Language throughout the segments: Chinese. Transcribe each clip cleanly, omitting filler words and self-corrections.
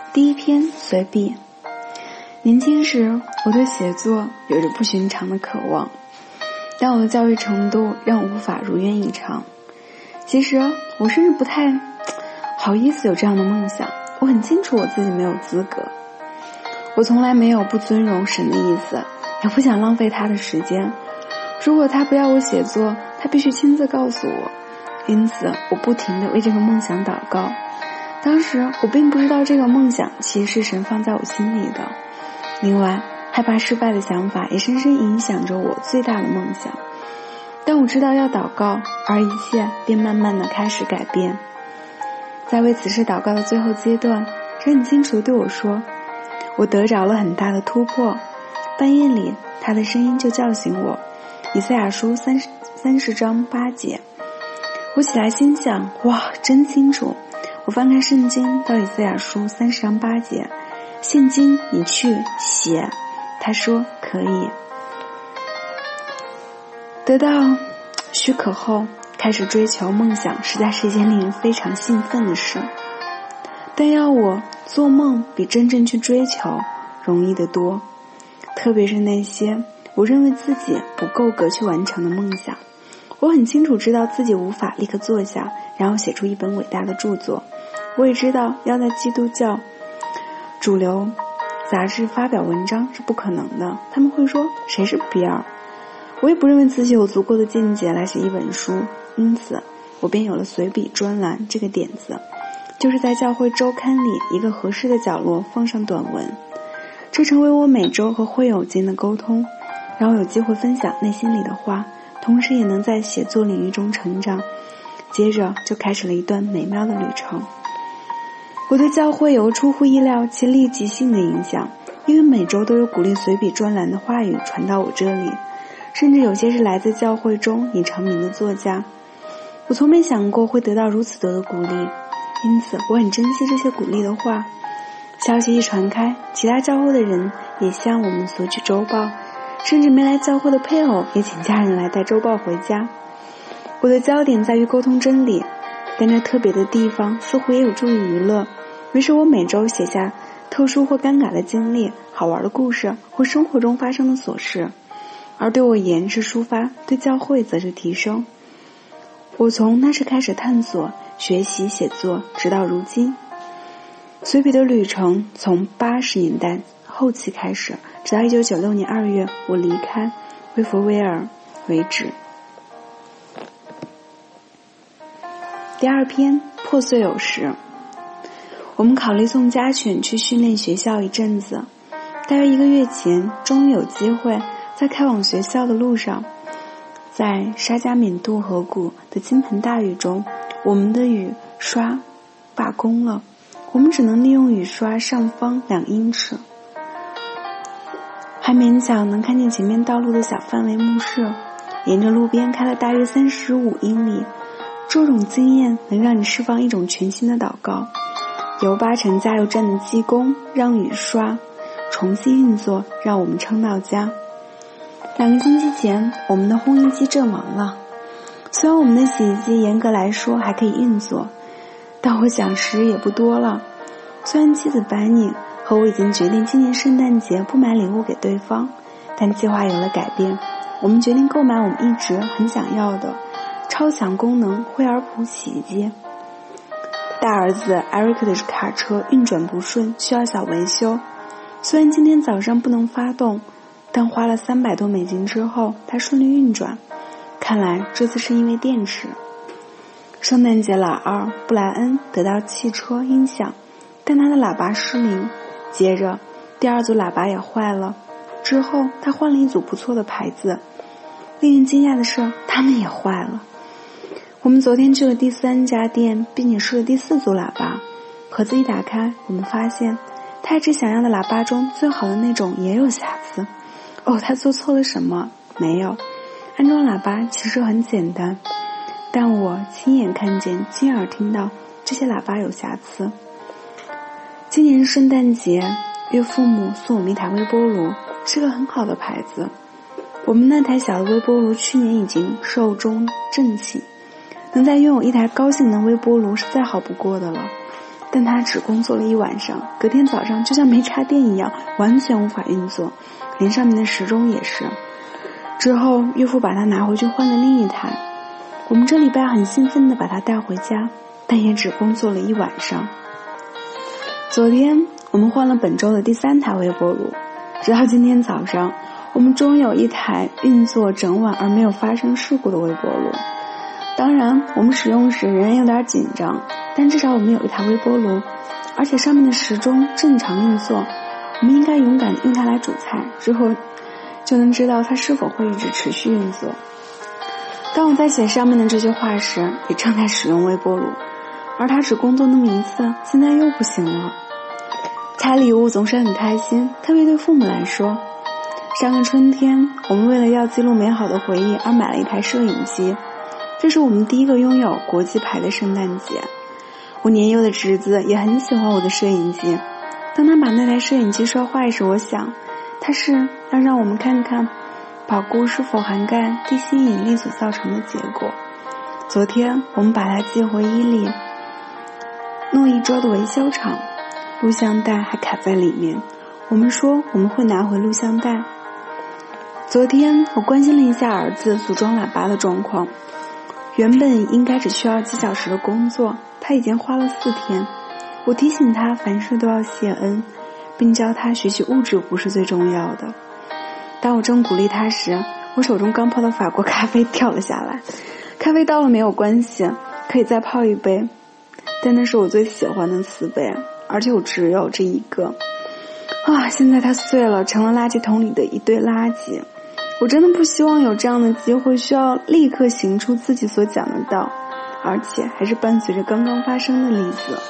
第一篇随笔。年轻时，我对写作有着不寻常的渴望，但我的教育程度让我无法如愿以偿。其实，我甚至不太好意思有这样的梦想，我很清楚我自己没有资格。我从来没有不尊荣神的意思，也不想浪费他的时间。如果他不要我写作，他必须亲自告诉我。因此，我不停地为这个梦想祷告。当时我并不知道这个梦想其实是神放在我心里的。另外，害怕失败的想法也深深影响着我最大的梦想。但我知道要祷告，而一切便慢慢地开始改变。在为此事祷告的最后阶段，神很清楚地对我说，我得着了很大的突破。半夜里，他的声音就叫醒我，以赛亚书30章8节。我起来心想，哇，真清楚。我翻开圣经到以赛亚书30章8节，现今你去写。他说可以。得到许可后，开始追求梦想实在是一件令人非常兴奋的事。但要我做梦比真正去追求容易得多，特别是那些我认为自己不够格去完成的梦想。我很清楚知道自己无法立刻坐下，然后写出一本伟大的著作。我也知道要在基督教主流杂志发表文章是不可能的，他们会说谁是比尔。我也不认为自己有足够的见解来写一本书，因此我便有了随笔专栏这个点子，就是在教会周刊里一个合适的角落放上短文，这成为我每周和会友间的沟通，让我有机会分享内心里的话，同时也能在写作领域中成长。接着就开始了一段美妙的旅程。我对教会有出乎意料且立即性的影响，因为每周都有鼓励随笔专栏的话语传到我这里，甚至有些是来自教会中已成名的作家。我从没想过会得到如此多的鼓励，因此我很珍惜这些鼓励的话。消息一传开，其他教会的人也向我们索取周报，甚至没来教会的配偶也请家人来带周报回家。我的焦点在于沟通真理，但这特别的地方似乎也有助于娱乐。于是我每周写下特殊或尴尬的经历、好玩的故事或生活中发生的琐事，而对我言是抒发，对教会则是提升。我从那时开始探索、学习写作，直到如今。随笔的旅程从80年代后期开始，直到1996年2月我离开威佛威尔为止。第二篇破碎有时。我们考虑送家犬去训练学校一阵子，大约1个月前，终于有机会在开往学校的路上，在沙加缅度河谷的倾盆大雨中，我们的雨刷罢工了，我们只能利用雨刷上方2英尺，还勉强能看见前面道路的小范围目视，沿着路边开了大约35英里。这种经验能让你释放一种全新的祷告。由8成加油站的技工让雨刷重新运作，让我们撑到家。2个星期前，我们的烘衣机阵亡了。虽然我们的洗衣机严格来说还可以运作，但我想时日也不多了。虽然妻子班尼和我已经决定今年圣诞节不买礼物给对方，但计划有了改变。我们决定购买我们一直很想要的超强功能惠而浦洗衣机。大儿子艾瑞克的卡车运转不顺，需要小维修。虽然今天早上不能发动，但花了$300多之后，他顺利运转。看来这次是因为电池。圣诞节老二布莱恩得到汽车音响，但他的喇叭失灵。接着，第2组喇叭也坏了。之后，他换了一组不错的牌子。令人惊讶的是，他们也坏了。我们昨天去了第3家店，并且试了第4组喇叭。盒子一打开，我们发现他一直想要的喇叭中最好的那种也有瑕疵。他做错了什么？没有。安装喇叭其实很简单，但我亲眼看见、亲耳听到这些喇叭有瑕疵。今年圣诞节，岳父母送我们一台微波炉，是个很好的牌子。我们那台小的微波炉去年已经寿终正寝，能再拥有一台高性能微波炉是再好不过的了。 但它只工作了一晚上，隔天早上就像没插电一样，完全无法运作，连上面的时钟也是。之后岳父把它拿回去换了另一台，我们这礼拜很兴奋地把它带回家，但也只工作了一晚上。昨天我们换了本周的第3台微波炉，直到今天早上，我们终有一台运作整晚而没有发生事故的微波炉。当然我们使用时仍然有点紧张，但至少我们有一台微波炉，而且上面的时钟正常运作，我们应该勇敢地用它来煮菜，之后就能知道它是否会一直持续运作。当我在写上面的这句话时，也正在使用微波炉，而它只工作那么一次，现在又不行了。拆礼物总是很开心，特别对父母来说。上个春天，我们为了要记录美好的回忆而买了一台摄影机，这是我们第一个拥有国际牌的圣诞节。我年幼的侄子也很喜欢我的摄影机，当他把那台摄影机摔坏时，我想他是要让我们看看保固是否涵盖地心引力所造成的结果。昨天我们把它寄回伊利诺一州的维修厂，录像带还卡在里面，我们说我们会拿回录像带。昨天我关心了一下儿子组装喇叭的状况，原本应该只需要几小时的工作，他已经花了4天。我提醒他凡事都要谢恩，并教他学习物质不是最重要的。当我正鼓励他时，我手中刚泡的法国咖啡掉了下来。咖啡倒了没有关系，可以再泡一杯，但那是我最喜欢的瓷杯，而且我只有这一个。现在它碎了，成了垃圾桶里的一堆垃圾。我真的不希望有这样的机会需要立刻行出自己所讲的道，而且还是伴随着刚刚发生的例子。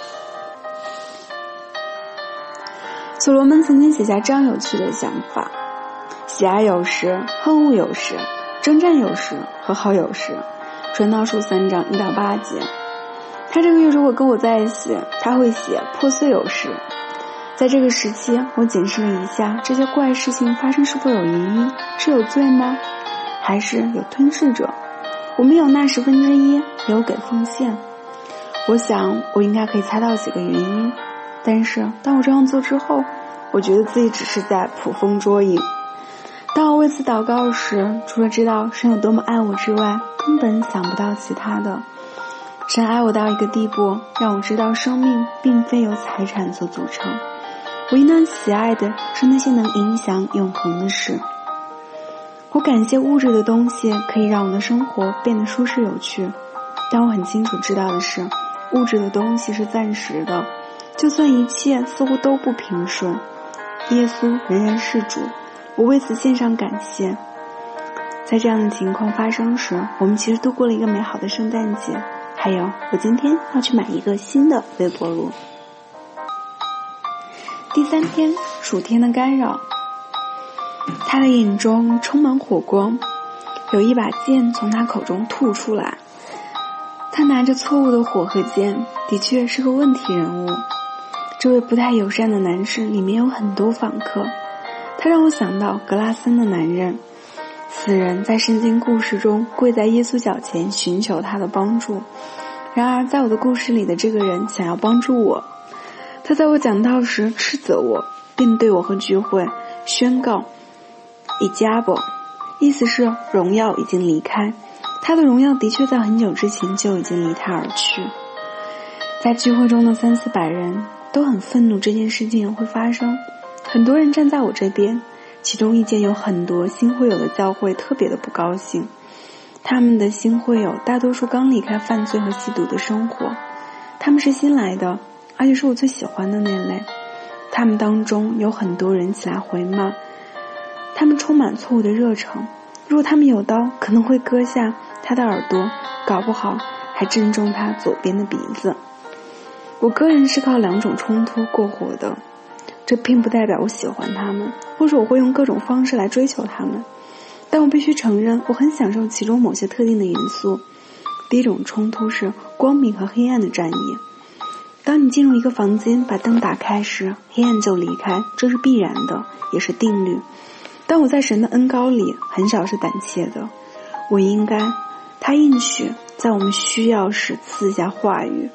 所罗门曾经写下这样有趣的想法：喜爱有时，恨恶有时，征战有时，和好有时。传道书3章1到8节。他这个月如果跟我在一起，他会写破碎有时。在这个时期，我检视了一下这些怪事情发生是否有原因，是有罪吗？还是有吞噬者？我们有那1/10，也有给奉献。我想我应该可以猜到几个原因，但是当我这样做之后，我觉得自己只是在捕风捉影。当我为此祷告时，除了知道神有多么爱我之外，根本想不到其他的。神爱我到一个地步，让我知道生命并非由财产所组成，我应当喜爱的是那些能影响永恒的事。我感谢物质的东西可以让我的生活变得舒适有趣，但我很清楚知道的是，物质的东西是暂时的，就算一切似乎都不平顺，耶稣仍然是主，我为此献上感谢。在这样的情况发生时，我们其实度过了一个美好的圣诞节。还有，我今天要去买一个新的微波炉。第3天，属天的干扰。他的眼中充满火光，有一把剑从他口中吐出来。他拿着错误的火和剑，的确是个问题人物。这位不太友善的男士里面有很多访客，他让我想到格拉森的男人。此人在圣经故事中跪在耶稣脚前寻求他的帮助，然而在我的故事里的这个人想要帮助我。他在我讲道时斥责我，并对我和聚会宣告以加伯，意思是荣耀已经离开，他的荣耀的确在很久之前就已经离他而去。在聚会中的300-400人都很愤怒这件事情会发生，很多人站在我这边，其中意见有很多新会友的教会特别的不高兴。他们的新会友大多数刚离开犯罪和吸毒的生活，他们是新来的，而且是我最喜欢的那类。他们当中有很多人起来回骂，他们充满错误的热诚，如果他们有刀，可能会割下他的耳朵，搞不好还正中他左边的鼻子。我个人是靠2种冲突过活的，这并不代表我喜欢他们，或者我会用各种方式来追求他们，但我必须承认，我很享受其中某些特定的元素。第一种冲突是光明和黑暗的战役。当你进入一个房间，把灯打开时，黑暗就离开，这是必然的，也是定律。但我在神的恩膏里很少是胆怯的，他应许在我们需要时赐下话语，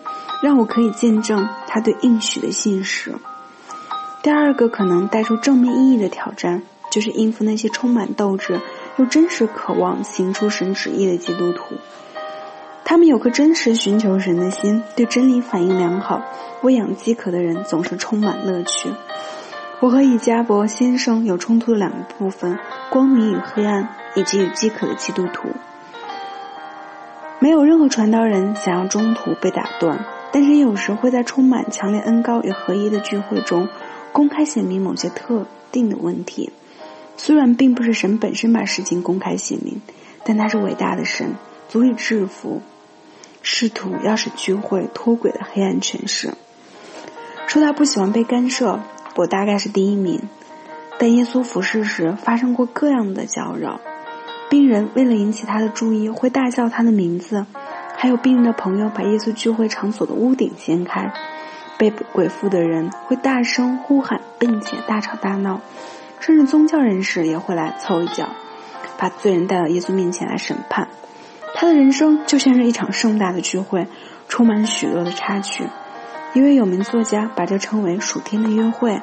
让我可以见证他对应许的信实。第二个可能带出正面意义的挑战，就是应付那些充满斗志又真实渴望行出神旨意的基督徒。他们有颗真实寻求神的心，对真理反应良好，喂养饥渴的人总是充满乐趣。我和以加伯先生有冲突的两个部分，光明与黑暗，以及与饥渴的基督徒。没有任何传道人想要中途被打断，但是有时会在充满强烈恩膏与合一的聚会中公开显明某些特定的问题。虽然并不是神本身把事情公开显明，但他是伟大的神，足以制服试图要使聚会脱轨的黑暗权势。说他不喜欢被干涉，我大概是第一名，但耶稣服侍时发生过各样的搅扰。病人为了引起他的注意会大叫他的名字，还有病人的朋友把耶稣聚会场所的屋顶掀开，被鬼附的人会大声呼喊并且大吵大闹，甚至宗教人士也会来凑一脚，把罪人带到耶稣面前来审判。他的人生就像是一场盛大的聚会，充满许多的插曲。一位有名作家把这称为属天的约会。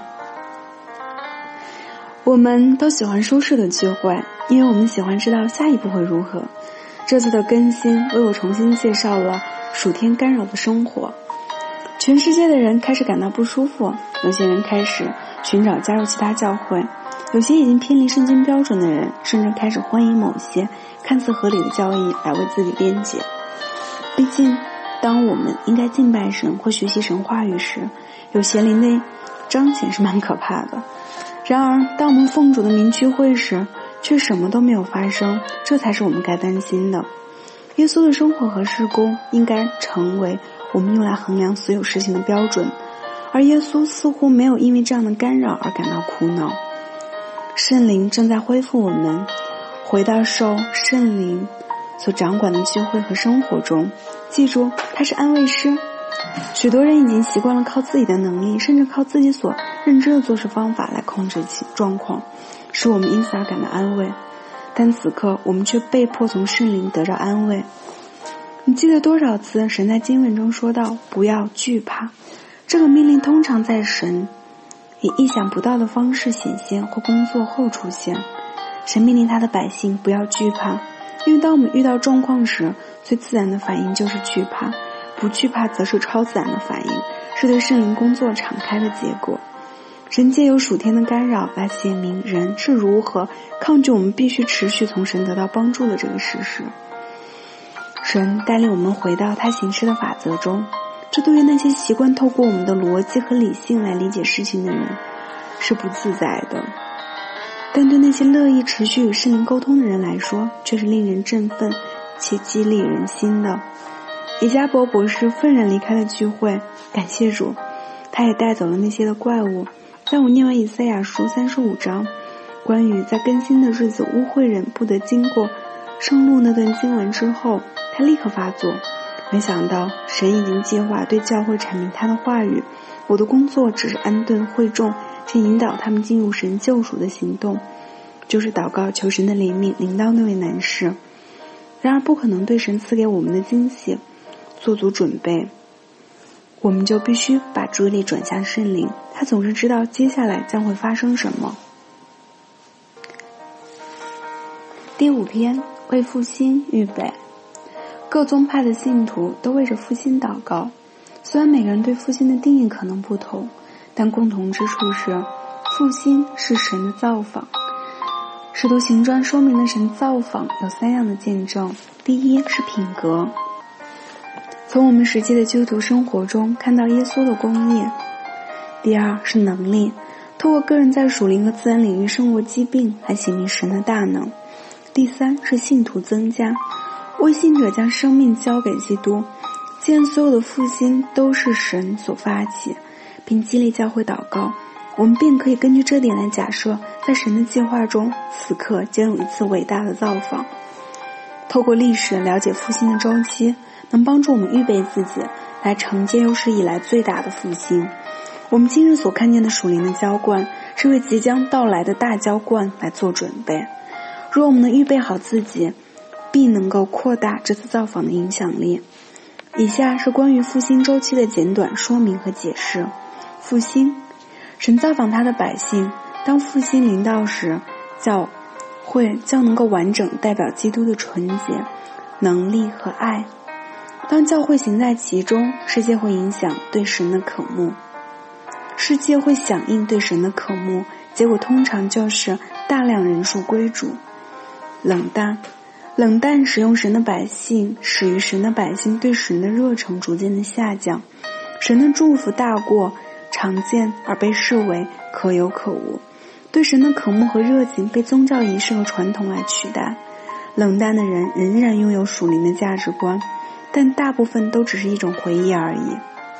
我们都喜欢舒适的聚会，因为我们喜欢知道下一步会如何。这次的更新为我重新介绍了属天干扰的生活。全世界的人开始感到不舒服，有些人开始寻找加入其他教会，有些已经偏离圣经标准的人甚至开始欢迎某些看似合理的教义来为自己辩解。毕竟当我们应该敬拜神或学习神话语时，有邪灵的彰显是蛮可怕的。然而当我们奉主的名聚会时，却什么都没有发生，这才是我们该担心的。耶稣的生活和事工应该成为我们用来衡量所有事情的标准，而耶稣似乎没有因为这样的干扰而感到苦恼。圣灵正在恢复我们，回到受圣灵所掌管的聚会和生活中。记住，他是安慰师。许多人已经习惯了靠自己的能力，甚至靠自己所认知的做事方法来控制其状况，使我们因此而感到安慰。但此刻我们却被迫从圣灵得到安慰。你记得多少次神在经文中说到不要惧怕？这个命令通常在神以意想不到的方式显现或工作后出现。神命令他的百姓不要惧怕，因为当我们遇到状况时，最自然的反应就是惧怕，不惧怕则是超自然的反应，是对圣灵工作敞开的结果。神借由属天的干扰来显明人是如何抗拒我们必须持续从神得到帮助的这个事实。神带领我们回到他行事的法则中，这对于那些习惯透过我们的逻辑和理性来理解事情的人是不自在的，但对那些乐意持续与圣灵沟通的人来说，却是令人振奋且激励人心的。以加伯博士愤然离开了聚会，感谢主，他也带走了那些的怪物。在我念完以赛亚书35章关于在更新的日子污秽人不得经过圣路那段经文之后，他立刻发作。没想到神已经计划对教会阐明他的话语，我的工作只是安顿会众，且引导他们进入神救赎的行动，就是祷告求神的怜悯临到那位男士。然而不可能对神赐给我们的惊喜做足准备，我们就必须把注意力转向圣灵，他总是知道接下来将会发生什么。第5篇，为复兴预备。各宗派的信徒都为着复兴祷告，虽然每个人对复兴的定义可能不同，但共同之处是复兴是神的造访。使徒行传说明了神造访有3样的见证。第一是品格，从我们实际的基督徒生活中看到耶稣的公义。第二是能力，透过个人在属灵和自然领域胜过疾病来显明神的大能。第三是信徒增加，为信者将生命交给基督。既然所有的复兴都是神所发起，并激励教会祷告，我们便可以根据这点来假设，在神的计划中，此刻将有一次伟大的造访。透过历史了解复兴的周期，能帮助我们预备自己来承接有史以来最大的复兴。我们今日所看见的属灵的浇灌，是为即将到来的大浇灌来做准备。若我们能预备好自己，必能够扩大这次造访的影响力。 以下是关于复兴周期的简短说明和解释。复兴，神造访他的百姓，当复兴临到时，教会将能够完整代表基督的纯洁、能力和爱。当教会行在其中，世界会影响对神的渴慕，世界会响应对神的渴慕，结果通常就是大量人数归主。冷淡使用神的百姓，使于神的百姓对神的热诚逐渐的下降，神的祝福大过常见而被视为可有可无，对神的渴慕和热情被宗教仪式和传统来取代。冷淡的人仍然拥有属灵的价值观，但大部分都只是一种回忆而已。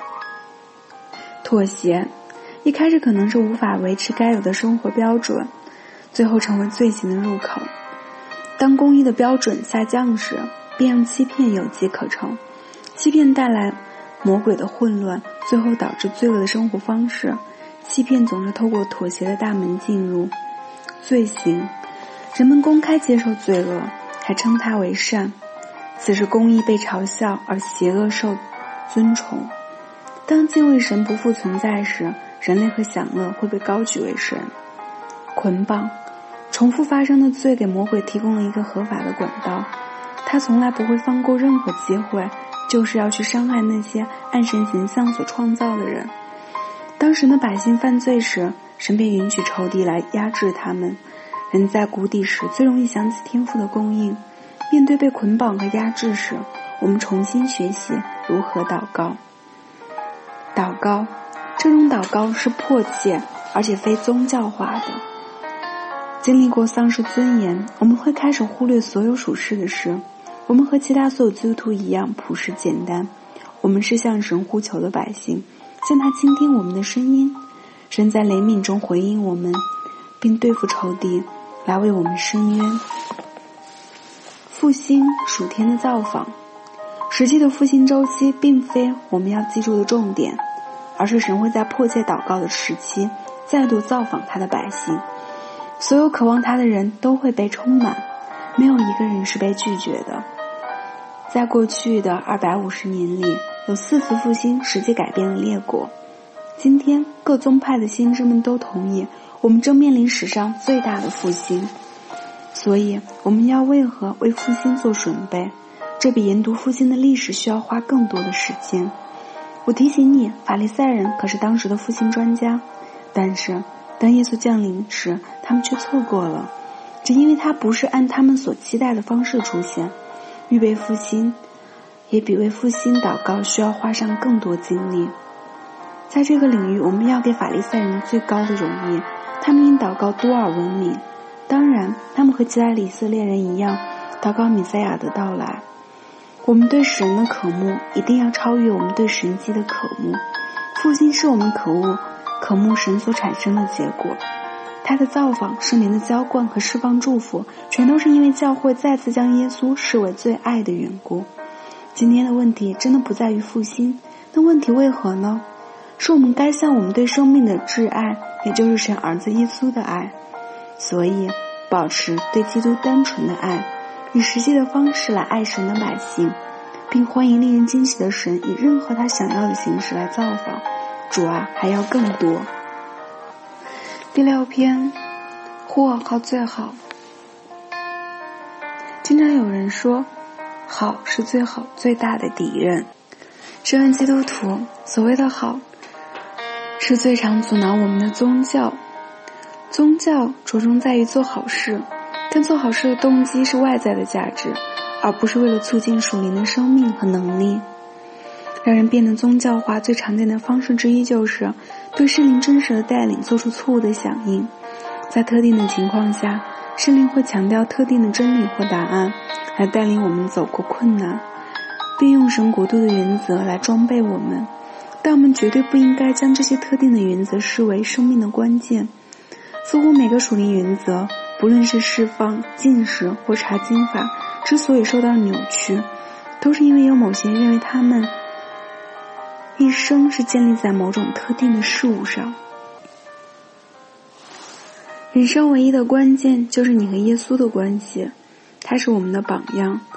妥协，一开始可能是无法维持该有的生活标准，最后成为罪行的入口。当公义的标准下降时，便让欺骗有机可乘。欺骗带来魔鬼的混乱，最后导致罪恶的生活方式。欺骗总是透过妥协的大门进入。罪行，人们公开接受罪恶，还称它为善，此时公义被嘲笑，而邪恶受尊崇。当敬畏神不复存在时，人类和享乐会被高举为神。捆绑，重复发生的罪给魔鬼提供了一个合法的管道，他从来不会放过任何机会，就是要去伤害那些按神形象所创造的人。当神的百姓犯罪时，神便允许仇敌来压制他们。人在谷底时最容易想起天父的供应，面对被捆绑和压制时，我们重新学习如何祷告。祷告，这种祷告是迫切而且非宗教化的。经历过丧失尊严，我们会开始忽略所有属世的事。我们和其他所有基督徒一样朴实简单，我们是向神呼求的百姓，向他倾听我们的声音。神在怜悯中回应我们，并对付仇敌，来为我们伸冤。复兴，属天的造访。实际的复兴周期并非我们要记住的重点，而是神会在迫切祷告的时期再度造访他的百姓。所有渴望他的人都会被充满，没有一个人是被拒绝的。在过去的250年里，有4次复兴实际改变了列国。今天各宗派的先知们都同意，我们正面临史上最大的复兴。所以我们要为复兴做准备，这比研读复兴的历史需要花更多的时间。我提醒你，法利赛人可是当时的复兴专家，但是当耶稣降临时，他们却错过了，只因为他不是按他们所期待的方式出现。预备复兴也比为复兴祷告需要花上更多精力。在这个领域，我们要给法利赛人最高的荣誉，他们因祷告多而闻名。当然，他们和其他以色列人一样，祷告弥赛亚的到来。我们对神的渴慕一定要超越我们对神迹的渴慕。复兴是我们渴慕神所产生的结果。他的造访、圣灵的浇灌和释放祝福，全都是因为教会再次将耶稣视为最爱的缘故。今天的问题真的不在于复兴，那问题为何呢？是我们该向我们对生命的挚爱，也就是神儿子耶稣的爱。所以保持对基督单纯的爱，以实际的方式来爱神的百姓，并欢迎令人惊喜的神以任何他想要的形式来造访。主啊，还要更多。第6篇，或好最好。经常有人说，好是最好最大的敌人。身为基督徒，所谓的好是最常阻挠我们的宗教。宗教着重在于做好事，但做好事的动机是外在的价值，而不是为了促进属灵的生命和能力。让人变得宗教化最常见的方式之一，就是对圣灵真实的带领做出错误的响应。在特定的情况下，圣灵会强调特定的真理或答案，来带领我们走过困难，并用神国度的原则来装备我们。但我们绝对不应该将这些特定的原则视为生命的关键。似乎每个属灵原则，不论是释放、禁食或查经法，之所以受到扭曲，都是因为有某些人认为他们一生是建立在某种特定的事物上。人生唯一的关键就是你和耶稣的关系，他是我们的榜样。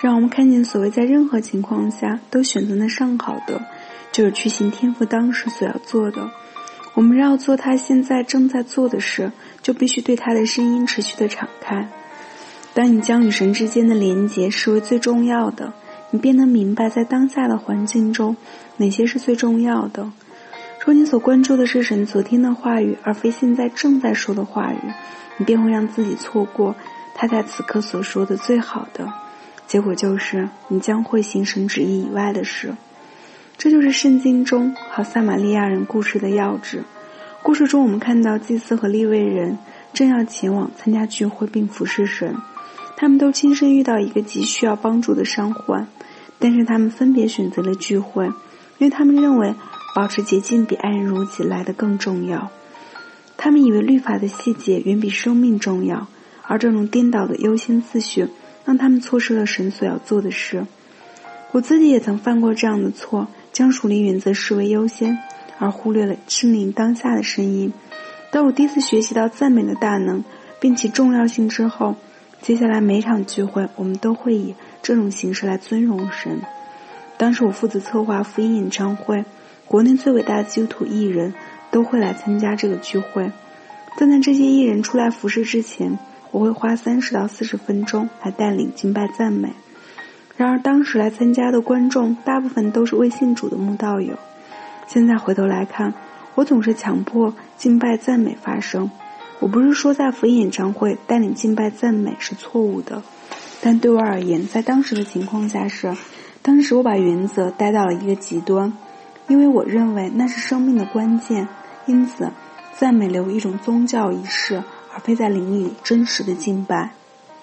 让我们看见所谓在任何情况下都选择那上好的，就是去行天父当时所要做的。我们要做他现在正在做的事，就必须对他的声音持续的敞开。当你将与神之间的连结视为最重要的，你便能明白在当下的环境中哪些是最重要的。若你所关注的是神昨天的话语，而非现在正在说的话语，你便会让自己错过他在此刻所说的最好的，结果就是你将会行神旨意以外的事。这就是圣经中好撒玛利亚人故事的要旨。故事中我们看到祭司和利未人正要前往参加聚会并服侍神，他们都亲身遇到一个急需要帮助的伤患，但是他们分别选择了聚会，因为他们认为保持洁净比爱人如己来得更重要。他们以为律法的细节远比生命重要，而这种颠倒的优先次序让他们错失了神所要做的事。我自己也曾犯过这样的错，将属灵原则视为优先，而忽略了心灵当下的声音。当我第一次学习到赞美的大能并其重要性之后，接下来每场聚会我们都会以这种形式来尊荣神。当时我负责策划福音演唱会，国内最伟大的基督徒艺人都会来参加这个聚会。但在这些艺人出来服侍之前，我会花30到40分钟来带领敬拜赞美。然而当时来参加的观众大部分都是未信主的慕道友。现在回头来看，我总是强迫敬拜赞美发生。我不是说在福音演唱会带领敬拜赞美是错误的，但对我而言，在当时的情况下是，当时我把原则带到了一个极端，因为我认为那是生命的关键，因此赞美留一种宗教仪式，而非在灵里真实的敬拜。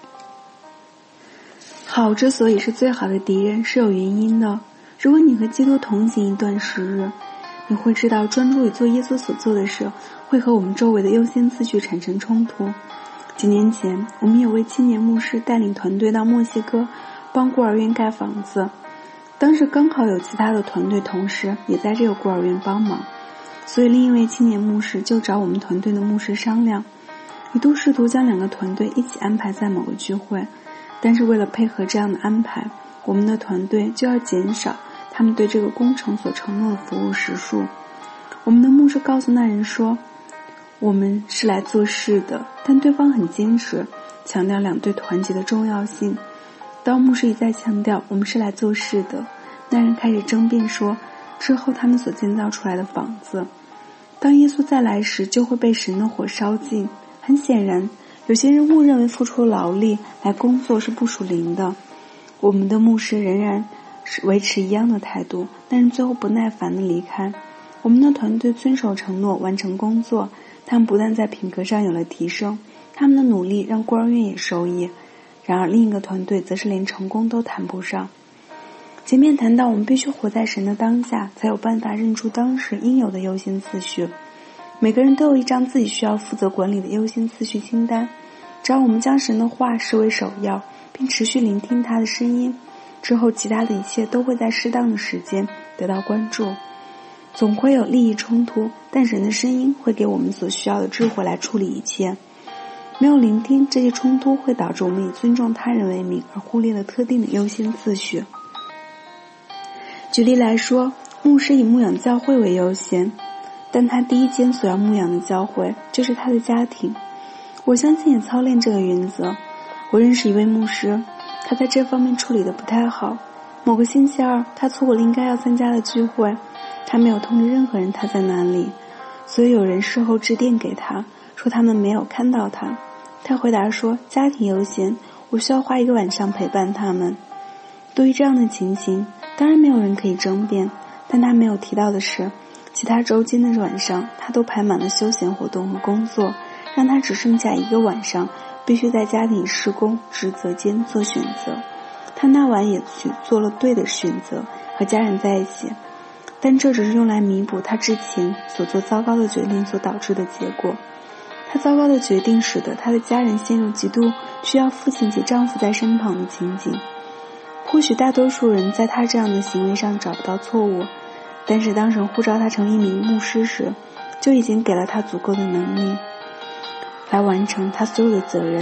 好之所以是最好的敌人是有原因的。如果你和基督同行一段时日，你会知道专注于做耶稣所做的事会和我们周围的优先次序产生冲突。几年前，我们有位青年牧师带领团队到墨西哥帮孤儿院盖房子，当时刚好有其他的团队同事也在这个孤儿院帮忙，所以另一位青年牧师就找我们团队的牧师商量，一度试图将2个团队一起安排在某个聚会，但是为了配合这样的安排，我们的团队就要减少他们对这个工程所承诺的服务时数。我们的牧师告诉那人说，我们是来做事的，但对方很坚持，强调2队团结的重要性。当牧师一再强调我们是来做事的，那人开始争辩说，之后他们所建造出来的房子，当耶稣再来时就会被神的火烧尽。很显然，有些人误认为付出劳力来工作是不属灵的。我们的牧师仍然是维持一样的态度，但是最后不耐烦地离开。我们的团队遵守承诺，完成工作，他们不但在品格上有了提升，他们的努力让孤儿院也受益。然而另一个团队则是连成功都谈不上。前面谈到我们必须活在神的当下，才有办法认出当时应有的优先次序。每个人都有一张自己需要负责管理的优先次序清单，只要我们将神的话视为首要，并持续聆听他的声音，之后其他的一切都会在适当的时间得到关注。总会有利益冲突，但神的声音会给我们所需要的智慧来处理一切。没有聆听，这些冲突会导致我们以尊重他人为名而忽略了特定的优先次序。举例来说，牧师以牧养教会为优先，但他第一间所要牧养的教会就是他的家庭。我相信也操练这个原则。我认识一位牧师，他在这方面处理得不太好。某个星期二，他错过了应该要参加的聚会，他没有通知任何人他在哪里，所以有人事后致电给他，说他们没有看到他。他回答说，家庭优先，我需要花1个晚上陪伴他们。对于这样的情形，当然没有人可以争辩，但他没有提到的是，其他周间的晚上他都排满了休闲活动和工作，让他只剩下1个晚上必须在家庭事工职责间做选择。他那晚也做了对的选择，和家人在一起，但这只是用来弥补他之前所做糟糕的决定所导致的结果。他糟糕的决定使得他的家人陷入极度需要父亲及丈夫在身旁的情景。或许大多数人在他这样的行为上找不到错误，但是当神呼召他成为一名牧师时，就已经给了他足够的能力来完成他所有的责任，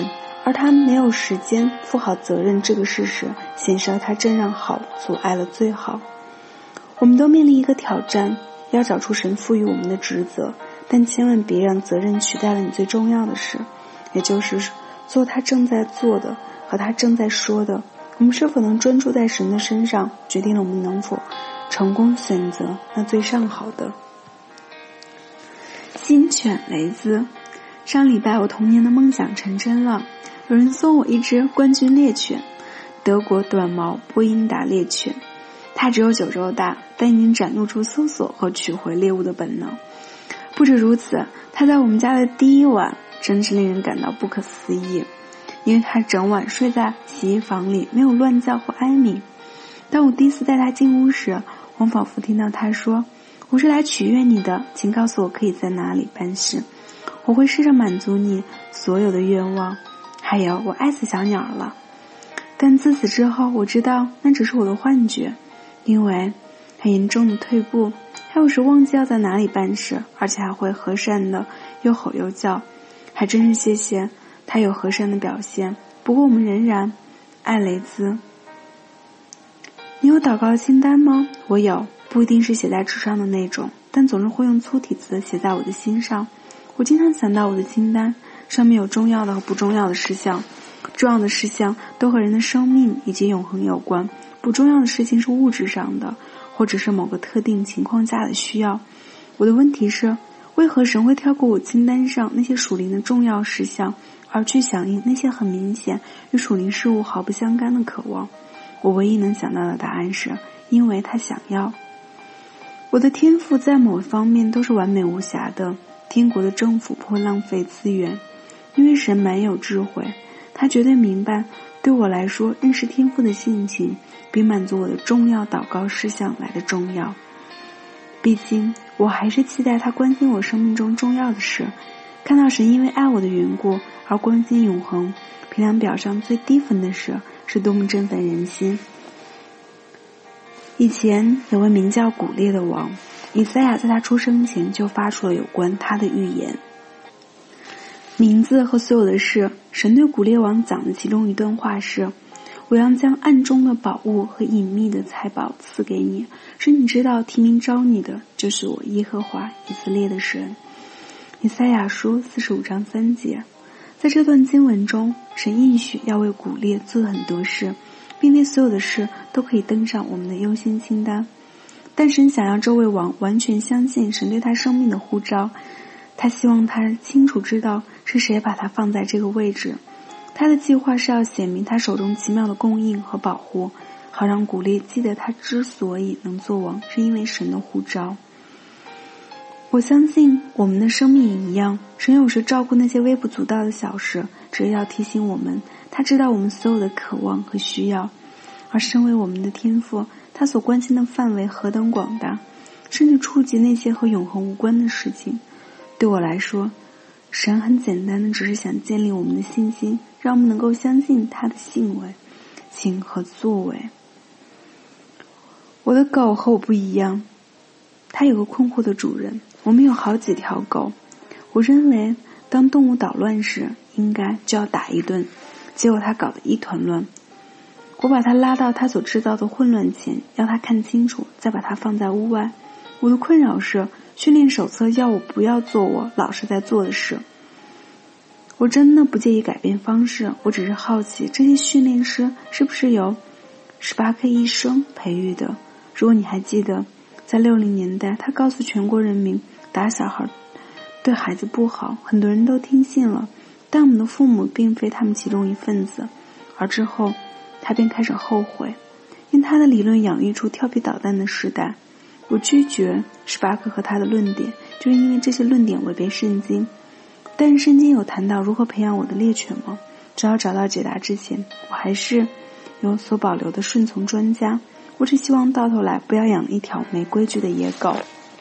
而他没有时间负好责任这个事实，显示了他正让好阻碍了最好。我们都面临一个挑战，要找出神赋予我们的职责，但千万别让责任取代了你最重要的事，也就是做他正在做的和他正在说的。我们是否能专注在神的身上，决定了我们能否成功选择那最上好的。新犬雷兹，上礼拜我童年的梦想成真了，有人送我一只冠军猎犬，德国短毛波因达猎犬。它只有9周大，但已经展露出搜索和取回猎物的本能。不止如此，它在我们家的第一晚真是令人感到不可思议，因为它整晚睡在洗衣房里，没有乱叫或哀鸣。当我第一次带它进屋时，我仿佛听到它说，我是来取悦你的，请告诉我可以在哪里办事，我会试着满足你所有的愿望，还有我爱死小鸟了。但自此之后，我知道那只是我的幻觉，因为它严重的退步，它有时忘记要在哪里办事，而且还会和善的又吼又叫。还真是谢谢它有和善的表现，不过我们仍然爱雷兹。你有祷告的清单吗？我有，不一定是写在纸上的那种，但总是会用粗体字写在我的心上。我经常想到我的清单上面有重要的和不重要的事项，重要的事项都和人的生命以及永恒有关，不重要的事情是物质上的，或者是某个特定情况下的需要。我的问题是，为何神会跳过我清单上那些属灵的重要事项，而去响应那些很明显与属灵事物毫不相干的渴望？我唯一能想到的答案是，因为他想要。我的天赋在某方面都是完美无瑕的，天国的政府不会浪费资源，因为神蛮有智慧，他绝对明白，对我来说，认识天父的性情比满足我的重要祷告事项来的重要。毕竟我还是期待他关心我生命中重要的事，看到神因为爱我的缘故而关心永恒评量表上最低分的事，是多么振奋人心。以前有位名叫古列的王，以赛亚在他出生前就发出了有关他的预言。名字和所有的事，神对古列王讲的其中一段话是，我要将暗中的宝物和隐秘的财宝赐给你，使你知道提名召你的就是我耶和华以色列的神。以赛亚书45章3节。在这段经文中，神应许要为古列做很多事，并非所有的事都可以登上我们的优先清单，但神想要这位王完全相信神对他生命的呼召，他希望他清楚知道是谁把他放在这个位置。他的计划是要显明他手中奇妙的供应和保护，好让古列记得他之所以能做王，是因为神的呼召。我相信我们的生命也一样，神有时照顾那些微不足道的小事，只是要提醒我们，他知道我们所有的渴望和需要。而身为我们的天父，他所关心的范围何等广大，甚至触及那些和永恒无关的事情。对我来说，神很简单的只是想建立我们的信心，让我们能够相信他的行和作为。我的狗和我不一样，它有个困惑的主人，我们有好几条狗。我认为当动物捣乱时，应该就要打一顿，结果它搞得一团乱。我把它拉到它所制造的混乱前，要它看清楚，再把它放在屋外。我的困扰是，训练手册要我不要做我老是在做的事。我真的不介意改变方式，我只是好奇这些训练师是不是由史巴克医生培育的。如果你还记得，在60年代，他告诉全国人民打小孩对孩子不好，很多人都听信了，但我们的父母并非他们其中一份子。而之后他便开始后悔，因他的理论养育出调皮捣蛋的时代。我拒绝史巴克和他的论点，就是因为这些论点违背圣经。但是圣经有谈到如何培养我的猎犬吗？只要找到解答之前，我还是有所保留的顺从专家。我只希望到头来不要养一条没规矩的野狗。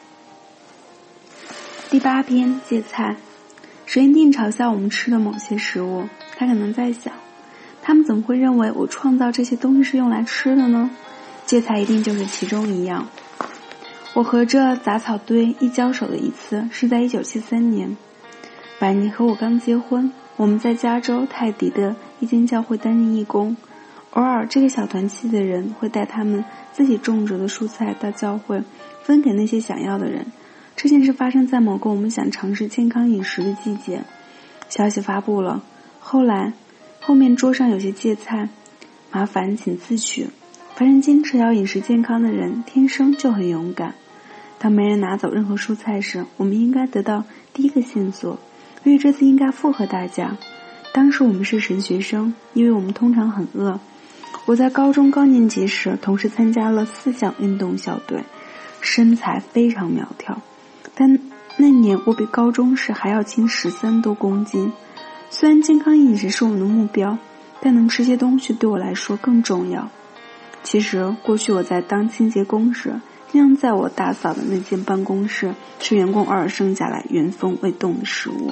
第8篇芥菜。神一定嘲笑我们吃的某些食物，他可能在想，他们怎么会认为我创造这些东西是用来吃的呢？芥菜一定就是其中一样。我和这杂草堆一交手的一次是在1973年，百尼和我刚结婚， 我们在加州泰迪的一间教会担任义工，偶尔这个小团契的人会带他们自己种植的蔬菜到教会，分给那些想要的人。这件事发生在某个我们想尝试健康饮食的季节。消息发布了，后面桌上有些芥菜，麻烦请自取。凡是坚持要饮食健康的人，天生就很勇敢。当没人拿走任何蔬菜时，我们应该得到第一个线索，因为这次应该附和大家。当时我们是神学生，因为我们通常很饿。我在高中高年级时，同时参加了4项运动小队，身材非常苗条。但那年我比高中时还要轻13多公斤。虽然健康饮食是我们的目标，但能吃些东西对我来说更重要。其实过去我在当清洁工时，经常在我打扫的那间办公室吃员工偶尔剩下来原封未动的食物。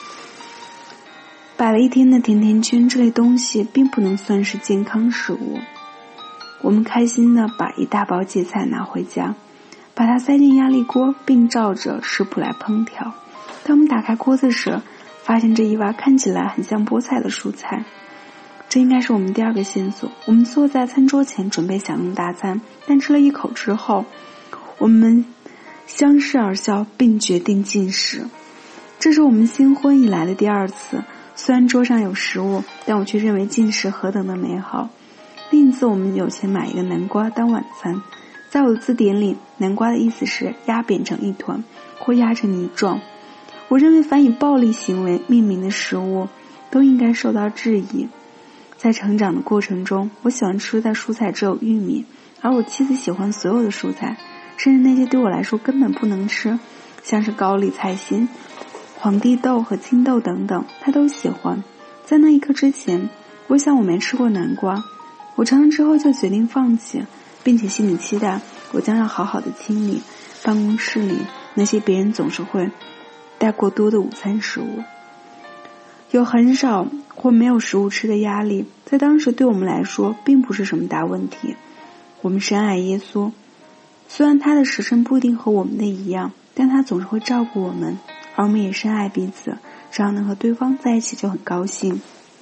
摆了一天的甜甜圈这类东西并不能算是健康食物。我们开心地把一大包芥菜拿回家，把它塞进压力锅，并照着食谱来烹调。当我们打开锅子时，发现这一碗看起来很像菠菜的蔬菜。这应该是我们第二个线索。我们坐在餐桌前准备享用大餐，但吃了一口之后，我们相视而笑，并决定禁食。这是我们新婚以来的第2次。虽然桌上有食物，但我却认为禁食何等的美好。另一次我们有钱买一个南瓜当晚餐，在我的字典里，南瓜的意思是压扁成一团或压成泥状。我认为凡以暴力行为命名的食物都应该受到质疑。在成长的过程中，我喜欢吃的蔬菜只有玉米，而我妻子喜欢所有的蔬菜，甚至那些对我来说根本不能吃，像是高丽菜心、皇帝豆和青豆等等，她都喜欢。在那一刻之前，我想我没吃过南瓜。我尝了之后就决定放弃，并且心里期待我将要好好的清理办公室里那些别人总是会带过多的午餐食物。有很少或没有食物吃的压力，在当时对我们来说并不是什么大问题。我们深爱耶稣，虽然他的时辰不一定和我们的一样，但他总是会照顾我们，而我们也深爱彼此，只要能和对方在一起就很高兴。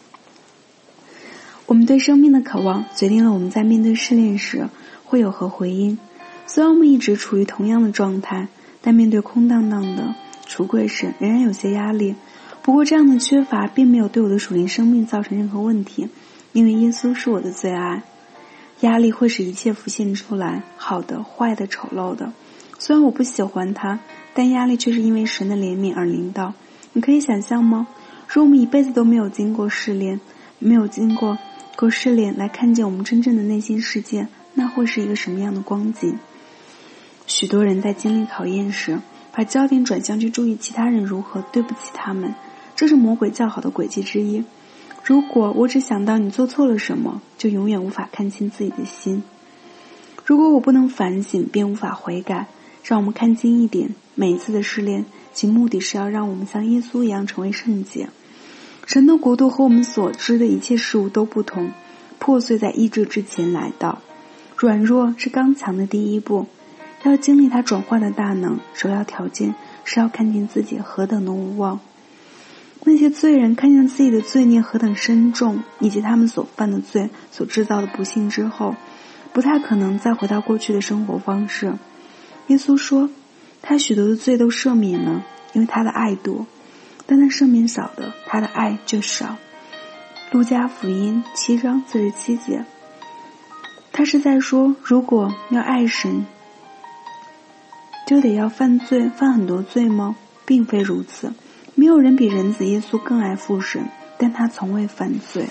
我们对生命的渴望决定了我们在面对试炼时会有何回应。虽然我们一直处于同样的状态，但面对空荡荡的橱柜时仍然有些压力。不过这样的缺乏并没有对我的属灵生命造成任何问题，因为耶稣是我的最爱。压力会使一切浮现出来，好的、坏的、丑陋的。虽然我不喜欢它，但压力却是因为神的怜悯而临到。你可以想象吗？如果我们一辈子都没有经过试炼，没有经过试炼来看见我们真正的内心世界，那会是一个什么样的光景？许多人在经历考验时，把焦点转向去注意其他人如何对不起他们，这是魔鬼较好的诡计之一。如果我只想到你做错了什么，就永远无法看清自己的心。如果我不能反省，便无法悔改。让我们看清一点，每一次的试炼，其目的是要让我们像耶稣一样成为圣洁。神的国度和我们所知的一切事物都不同，破碎在医治之前来到。软弱是刚强的第一步，要经历它转换的大能，首要条件是要看见自己何等的无望。那些罪人看见自己的罪孽何等深重，以及他们所犯的罪所制造的不幸之后，不太可能再回到过去的生活方式。耶稣说，他许多的罪都赦免了，因为他的爱多，但他赦免少的，他的爱就少。路加福音7章47节。他是在说，如果要爱神，就得要犯很多罪吗？并非如此。没有人比人子耶稣更爱父神，但他从未犯罪。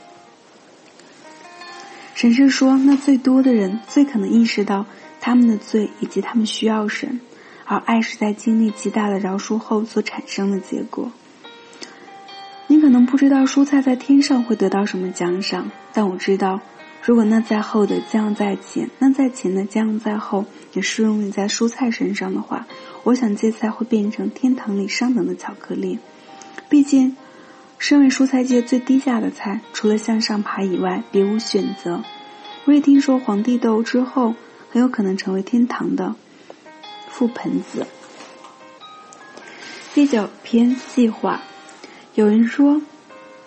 神是说，那最多的人最可能意识到他们的罪以及他们需要神，而爱是在经历极大的饶恕后所产生的结果。你可能不知道蔬菜在天上会得到什么奖赏，但我知道，如果那在后的将在前，那在前的将在后，也适用于在蔬菜身上的话，我想芥菜会变成天堂里上等的巧克力。毕竟身为蔬菜界最低价的菜，除了向上爬以外别无选择。我也听说皇帝豆之后很有可能成为天堂的覆盆子。第9篇计划。有人说，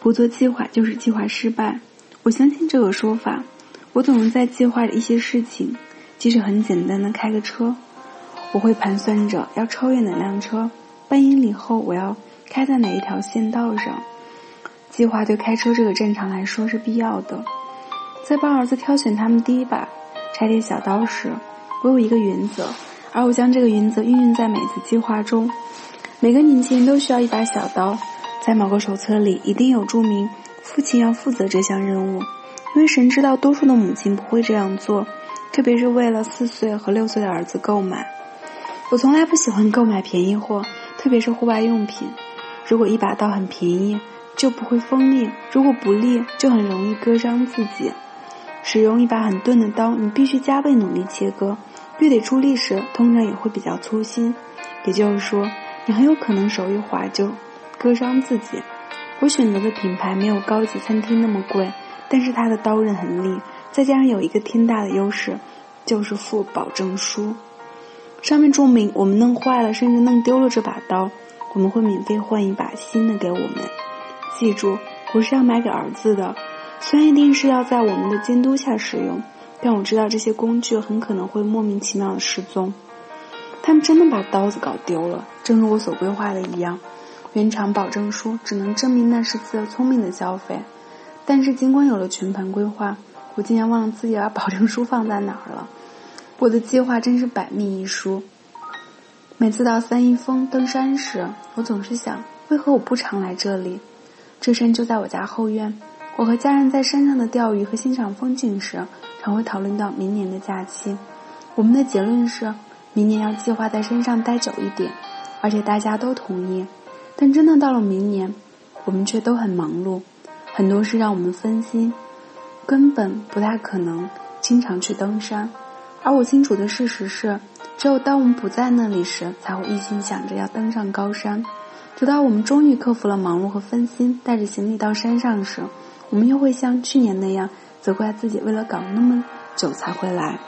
不做计划就是计划失败。我相信这个说法。我总是在计划着一些事情，即使很简单的开个车，我会盘算着要超越哪辆车，半英里后我要开在哪一条线道上。计划对开车这个战场来说是必要的。在帮儿子挑选他们第一把拆铁小刀时，我有一个原则，而我将这个原则运用在每次计划中。每个年轻人都需要一把小刀，在某个手册里一定有注明父亲要负责这项任务，因为神知道多数的母亲不会这样做，特别是为了4岁和6岁的儿子购买。我从来不喜欢购买便宜货，特别是户外用品。如果一把刀很便宜，就不会锋利，如果不利，就很容易割伤自己。使用一把很钝的刀，你必须加倍努力切割，越得出力时通常也会比较粗心，也就是说你很有可能手一滑就割伤自己。我选择的品牌没有高级餐厅那么贵，但是它的刀刃很利，再加上有一个天大的优势，就是附保证书。上面注明我们弄坏了甚至弄丢了这把刀，我们会免费换一把新的给我们。记住，我是要买给儿子的，虽然一定是要在我们的监督下使用，但我知道这些工具很可能会莫名其妙的失踪。他们真的把刀子搞丢了，正如我所规划的一样。原厂保证书只能证明那是次聪明的消费，但是尽管有了全盘规划，我竟然忘了自己把保证书放在哪儿了。我的计划真是百密一疏。每次到三一峰登山时，我总是想，为何我不常来这里？这山就在我家后院，我和家人在山上的钓鱼和欣赏风景时，常会讨论到明年的假期。我们的结论是，明年要计划在山上待久一点，而且大家都同意。但真的到了明年，我们却都很忙碌，很多事让我们分心，根本不太可能经常去登山。而我清楚的事实是，只有当我们不在那里时，才会一心想着要登上高山。直到我们终于克服了忙碌和分心，带着行李到山上时，我们又会像去年那样责怪自己为了搞那么久才会来。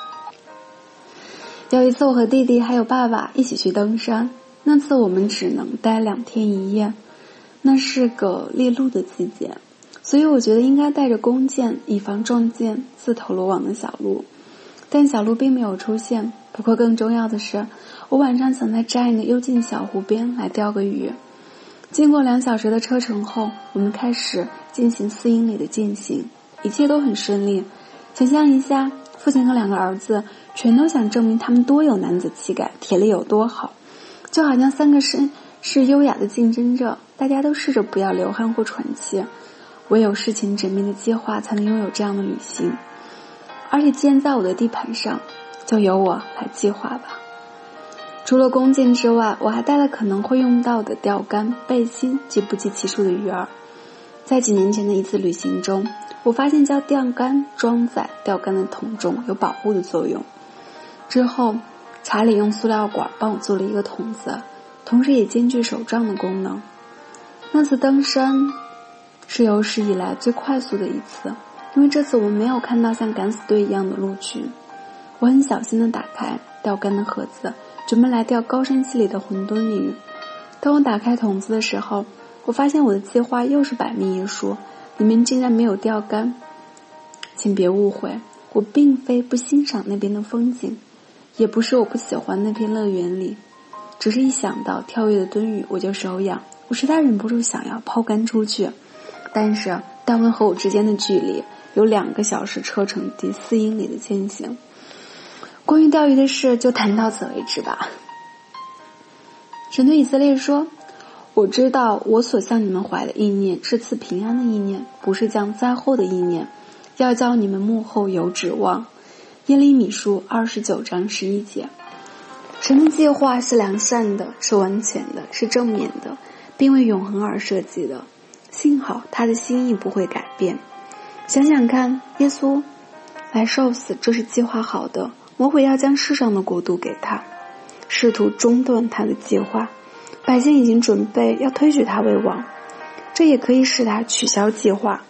有一次我和弟弟还有爸爸一起去登山，那次我们只能待2天1夜，那是个猎鹿的季节，所以我觉得应该带着弓箭，以防撞见自投罗网的小鹿。但小鹿并没有出现，不过更重要的是，我晚上想在扎营的幽静小湖边来钓个鱼。经过2小时的车程后，我们开始进行4英里的健行，一切都很顺利。想象一下，父亲和2个儿子全都想证明他们多有男子气概，体力有多好，就好像3个是优雅的竞争者，大家都试着不要流汗或喘气。唯有事情缜密的计划才能拥有这样的旅行。而且既然在我的地盘上，就由我来计划吧。除了弓箭之外，我还带了可能会用到的钓竿、背心及不计其数的鱼饵。在几年前的一次旅行中，我发现将钓竿装在钓竿的桶中有保护的作用。之后查理用塑料管帮我做了一个桶子，同时也兼具手杖的功能。那次登山是有史以来最快速的一次，因为这次我们没有看到像敢死队一样的鹿群。我很小心地打开钓竿的盒子，准备来钓高山溪里的混沌鱼。当我打开桶子的时候，我发现我的计划又是百密一疏，里面竟然没有钓竿。请别误会，我并非不欣赏那边的风景，也不是我不喜欢那片乐园里，只是一想到跳跃的蹲鱼我就手痒，我实在忍不住想要抛竿出去。但是大温和我之间的距离有2个小时车程及4英里的健行。关于钓鱼的事就谈到此为止吧。神对以色列说，我知道我所向你们怀的意念是赐平安的意念，不是降灾祸的意念，要叫你们幕后有指望。耶利米书29章11节。神的计划是良善的，是完全的，是正面的，并为永恒而设计的。幸好他的心意不会改变。想想看，耶稣来受死，这是计划好的。魔鬼要将世上的国度给他，试图中断他的计划。百姓已经准备要推举他为王，这也可以使他取消计划。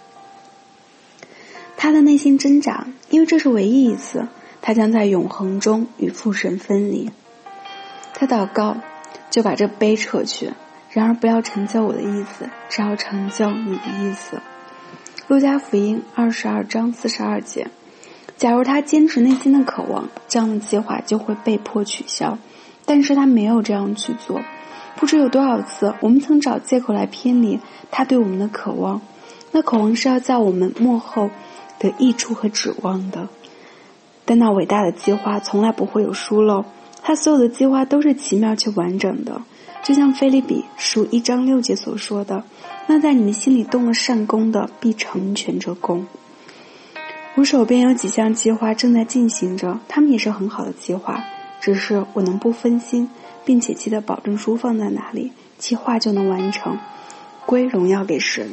他的内心挣扎，因为这是唯一一次他将在永恒中与父神分离。他祷告，就把这杯撤去， 然而不要成就我的意思，只要成就你的意思。路加福音22章42节，假如他坚持内心的渴望，这样的计划就会被迫取消，但是他没有这样去做。不知有多少次我们曾找借口来偏离他对我们的渴望，那渴望是要叫我们幕后的益处和指望的。但那伟大的计划从来不会有疏漏，他所有的计划都是奇妙且完整的，就像腓立比书1章6节所说的，那在你们心里动了善功的，必成全这功。我手边有几项计划正在进行着，他们也是很好的计划，只是我能不分心，并且记得保证书放在哪里，计划就能完成，归荣耀给神。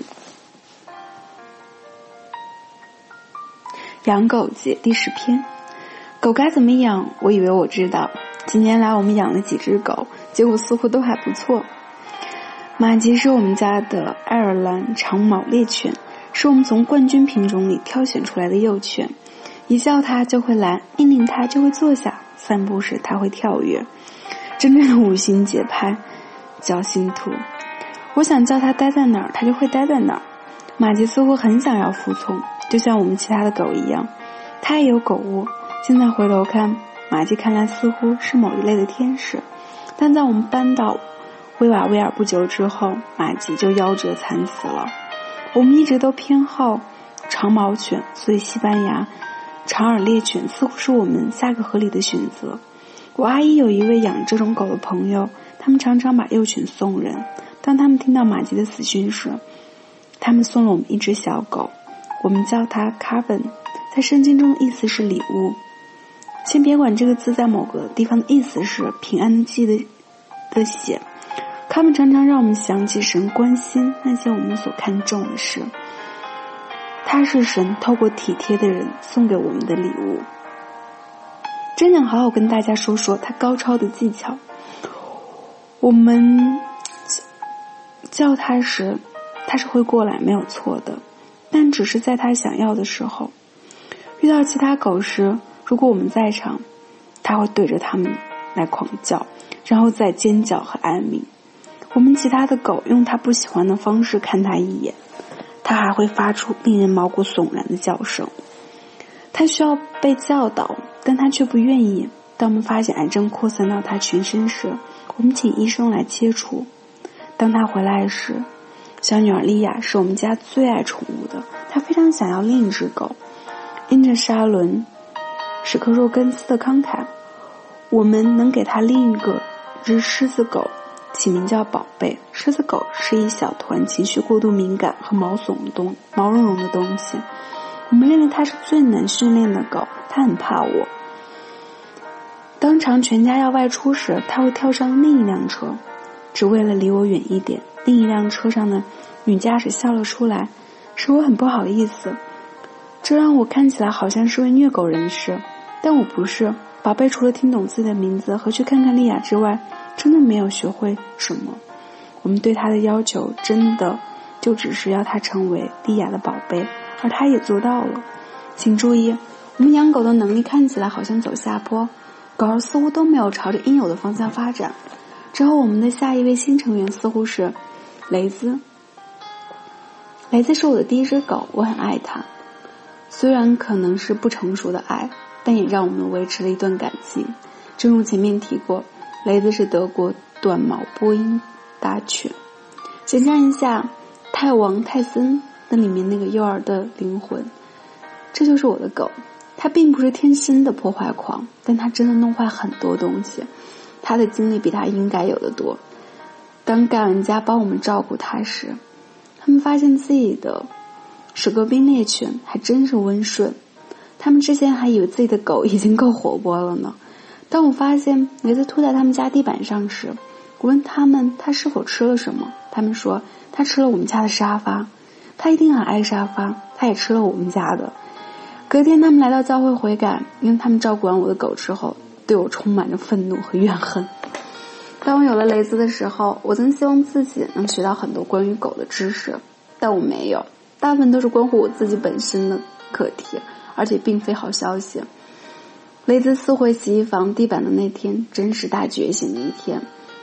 养狗记第10篇。狗该怎么养？我以为我知道。几年来我们养了几只狗，结果似乎都还不错。玛吉是我们家的爱尔兰长毛猎犬，是我们从冠军品种里挑选出来的幼犬。一叫它就会来，命令它就会坐下，散步时它会跳跃，真正的5星节拍，叫心图。我想叫它待在哪儿，它就会待在哪儿。玛吉似乎很想要服从，就像我们其他的狗一样，它也有狗窝。现在回头看，玛吉看来似乎是某一类的天使，但在我们搬到威瓦威尔不久之后，玛吉就夭折惨死了。我们一直都偏好长毛犬，所以西班牙长耳猎犬似乎是我们下个合理的选择。我阿姨有一位养这种狗的朋友，他们常常把幼犬送人。当他们听到玛吉的死讯时，他们送了我们一只小狗，我们叫它 Carbon， 在圣经中的意思是礼物。先别管这个字在某个地方的意思是平安的记的写，他们常常让我们想起神关心那些我们所看重的事。他是神透过体贴的人送给我们的礼物。真想好好跟大家说说他高超的技巧。我们叫他时，他是会过来，没有错的，但只是在他想要的时候。遇到其他狗时，如果我们在场，他会对着他们来狂叫，然后再尖叫和哀鸣。我们其他的狗用他不喜欢的方式看他一眼，他还会发出令人毛骨悚然的叫声。他需要被教导，但他却不愿意。当我们发现癌症扩散到他全身时，我们请医生来切除。当他回来时，小女儿莉亚是我们家最爱宠物的，她非常想要另一只狗。因着沙伦史克若根斯的慷慨，我们能给他另一个只狮子狗，起名叫宝贝。狮子狗是一小团情绪过度敏感和毛茸茸的东西，我们认为它是最难训练的狗，它很怕我。当常全家要外出时，它会跳上另一辆车，只为了离我远一点。另一辆车上的女驾驶笑了出来，使我很不好意思。这让我看起来好像是位虐狗人士，但我不是。宝贝除了听懂自己的名字和去看看莉亚之外，真的没有学会什么。我们对他的要求真的就只是要他成为莉亚的宝贝，而他也做到了。请注意，我们养狗的能力看起来好像走下坡，狗儿似乎都没有朝着应有的方向发展。之后我们的下一位新成员似乎是雷兹。雷兹是我的第一只狗，我很爱它。虽然可能是不成熟的爱，但也让我们维持了一段感情。正如前面提过，雷兹是德国短毛波音大犬。想象一下泰王泰森那里面那个幼儿的灵魂，这就是我的狗。它并不是天生的破坏狂，但它真的弄坏很多东西，它的精力比它应该有的多。当盖文家帮我们照顾它时，他们发现自己的史格宾猎犬还真是温顺，他们之前还以为自己的狗已经够活泼了呢。当我发现雷兹吐在他们家地板上时，我问他们他是否吃了什么，他们说他吃了我们家的沙发，他一定很爱沙发，他也吃了我们家的。隔天他们来到教会悔改，因为他们照顾完我的狗之后，对我充满着愤怒和怨恨。当我有了雷兹的时候，我曾希望自己能学到很多关于狗的知识，但我没有，大部分都是关乎我自己本身的课题，而且并非好消息。雷兹撕毁洗衣房地板的那天真是大觉醒的一天。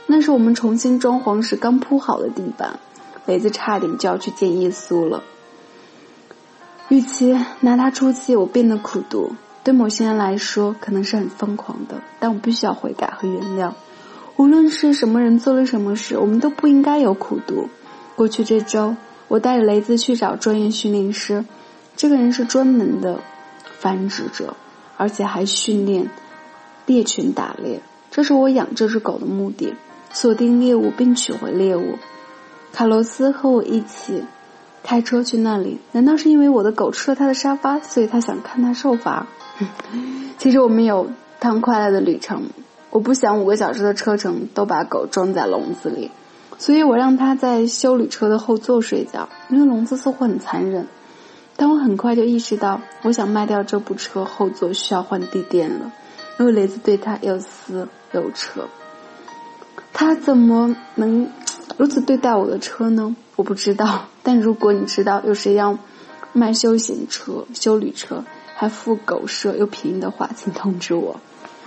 那是我们重新装潢时刚铺好的地板，雷子差点就要去见耶稣了。与其拿它出气，我变得苦毒，对某些人来说可能是很疯狂的，但我必须要悔改和原谅。无论是什么人做了什么事，我们都不应该有苦毒。过去这周，我带着雷子去找专业训练师，这个人是专门的繁殖者，而且还训练猎犬打猎，这是我养这只狗的目的，锁定猎物并取回猎物。卡罗斯和我一起开车去那里，难道是因为我的狗吃了他的沙发，所以他想看他受罚？其实我们有趟快乐的旅程，我不想5个小时的车程都把狗装在笼子里，所以我让他在休旅车的后座睡觉，因为笼子似乎很残忍。但我很快就意识到，我想卖掉这部车后座需要换地垫了，因为雷子对他又撕又扯。他怎么能如此对待我的车呢？我不知道，但如果你知道有谁要卖休闲车、休旅车，还附狗舍又便宜的话，请通知我。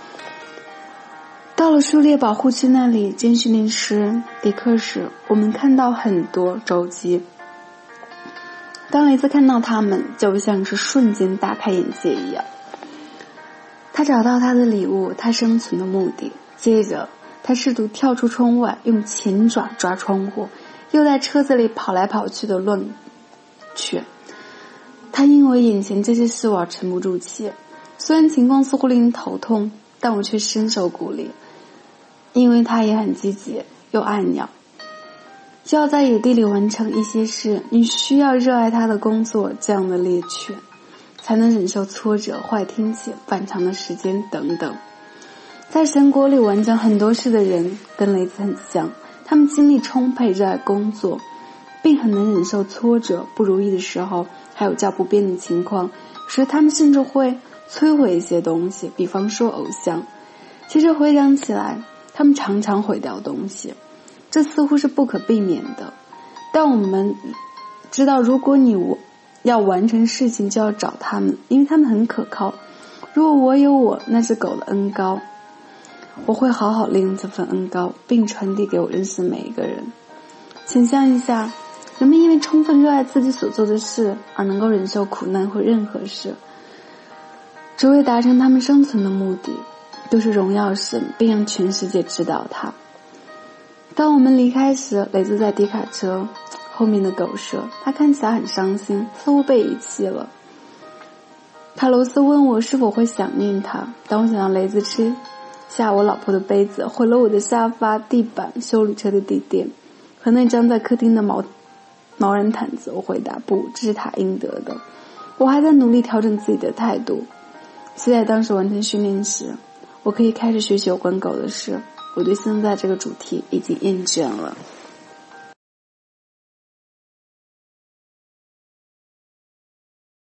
到了狩猎保护区那里见训练师迪克时，我们看到很多周鸡。当雷子看到他们，就像是瞬间大开眼界一样。他找到他的礼物，他生存的目的。接着他试图跳出窗外，用前爪抓窗户，又在车子里跑来跑去的乱圈。他因为眼前这些事我沉不住气，虽然情况似乎令人头痛，但我却深受鼓励，因为他也很积极又爱鸟。要在野地里完成一些事，你需要热爱他的工作，这样的猎犬才能忍受挫折、坏天气、反长的时间等等。在神国里完成很多事的人跟雷子很像，他们精力充沛，热爱工作，并很能忍受挫折、不如意的时候，还有叫不变的情况时，他们甚至会摧毁一些东西，比方说偶像。其实回想起来，他们常常毁掉东西，这似乎是不可避免的。但我们知道，如果你要完成事情，就要找他们，因为他们很可靠。如果我有我那只狗的恩膏，我会好好利用这份恩膏，并传递给我认识的每一个人。想象一下，人们因为充分热爱自己所做的事而能够忍受苦难或任何事，只为达成他们生存的目的，都是荣耀神，并让全世界知道他。当我们离开时，雷子在迪卡车后面的狗舍，他看起来很伤心，似乎被遗弃了。卡罗斯问我是否会想念他，当我想到雷子吃下我老婆的杯子，毁了我的沙发、地板、休旅车的地垫和那张在客厅的毛毡毯子，我回答不，这是他应得的。我还在努力调整自己的态度，期待当时完成训练时，我可以开始学习有关狗的事。我对现在这个主题已经厌倦了。